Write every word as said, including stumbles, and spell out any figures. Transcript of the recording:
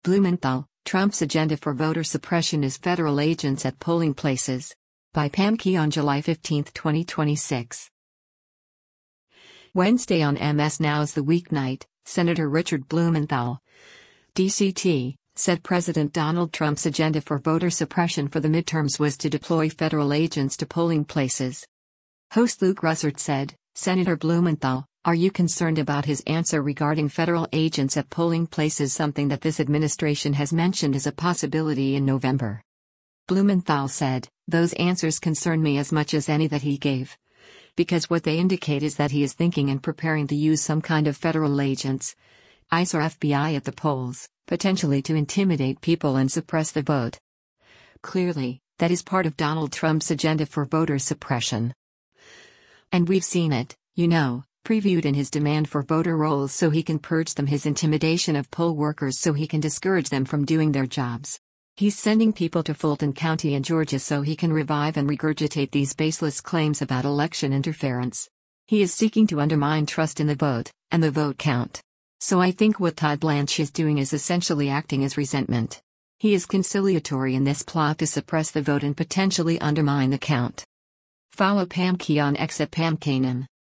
Blumenthal, Trump's agenda for voter suppression is federal agents at polling places. By Pam Key on July fifteenth, twenty twenty-six. Wednesday on M S Now's The Weeknight, Senator Richard Blumenthal, D C T, said President Donald Trump's agenda for voter suppression for the midterms was to deploy federal agents to polling places. Host Luke Russert said, "Senator Blumenthal, are you concerned about his answer regarding federal agents at polling places, something that this administration has mentioned as a possibility in November?" Blumenthal said, "Those answers concern me as much as any that he gave. Because what they indicate is that he is thinking and preparing to use some kind of federal agents, ICE or F B I at the polls, potentially to intimidate people and suppress the vote. Clearly, that is part of Donald Trump's agenda for voter suppression. And we've seen it, you know, previewed in his demand for voter rolls so he can purge them, his intimidation of poll workers so he can discourage them from doing their jobs. He's sending people to Fulton County in Georgia so he can revive and regurgitate these baseless claims about election interference. He is seeking to undermine trust in the vote, and the vote count. So I think what Todd Blanche is doing is essentially acting as resentment. He is conciliatory in this plot to suppress the vote and potentially undermine the count." Follow Pam Key on X at Pam Kanan.